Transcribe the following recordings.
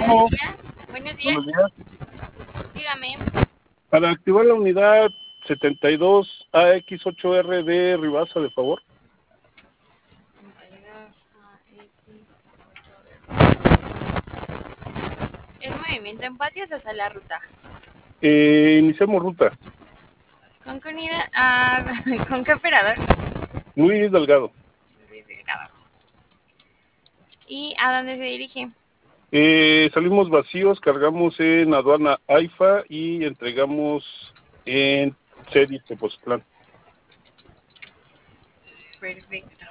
Buenos Bueno, días. Buenos días. buenos días. Dígame. Para activar la unidad 72AX8R de Ribasa, de favor. ¿Es movimiento en patios o sala ruta? Iniciamos ruta. ¿Con qué unidad? ¿Con qué operador? Luis Delgado. ¿Y a dónde se dirige? Salimos vacíos, cargamos en aduana AIFA y entregamos en Cedis, Tepoztlán. Perfecto.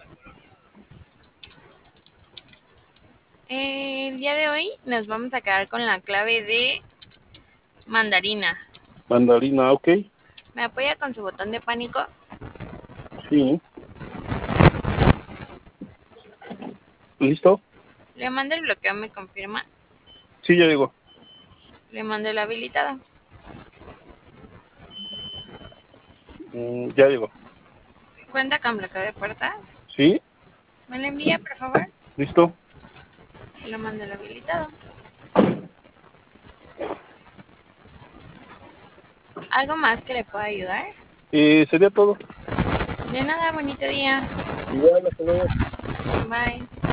El día de hoy nos vamos a quedar con la clave de mandarina. Mandarina, ok. ¿Me apoya con su botón de pánico? Sí. ¿Listo? Le mando el bloqueo, ¿me confirma? Sí, ya llegó. Le mando el habilitado. Ya llegó. ¿Cuenta con bloqueo de puertas? Sí, ¿Me lo envía, por favor? listo. Le mando el habilitado. ¿Algo más que le pueda ayudar? Sería todo. De nada, bonito día. Igual, hasta luego. Bye.